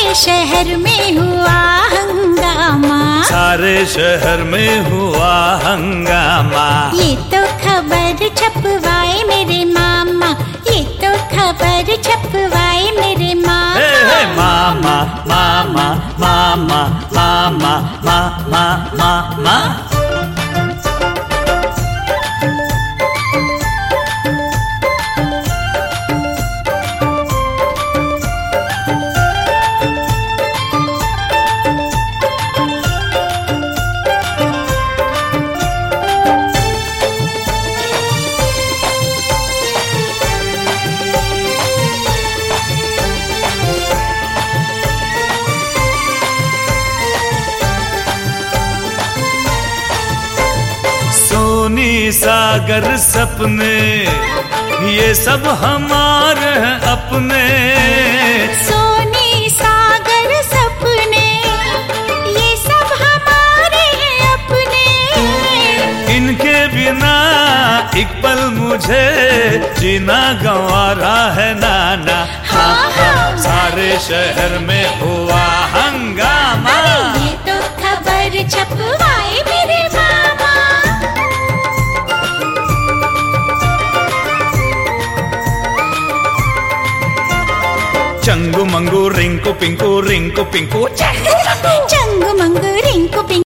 शहर में हुआ हंगामा, सारे शहर में हुआ हंगामा। ये तो खबर छपवाए मेरे मामा, ये तो खबर छपवाए मेरे मामा। हे मामा मामा मामा मामा मामा मामा। सोनी सागर सपने ये सब हमारे हैं अपने, सोनी सागर सपने ये सब हमारे हैं अपने। इनके बिना एक पल मुझे जीना गंवारा है नाना। हाँ हाँ सारे शहर में हुआ हंगामा, ये तो खबर छपवाए मेरे मामा। चंगू मंगू रिंकू पिंकू, रिंकू पिंकू चंगू मंगू रिंकू पिंकू।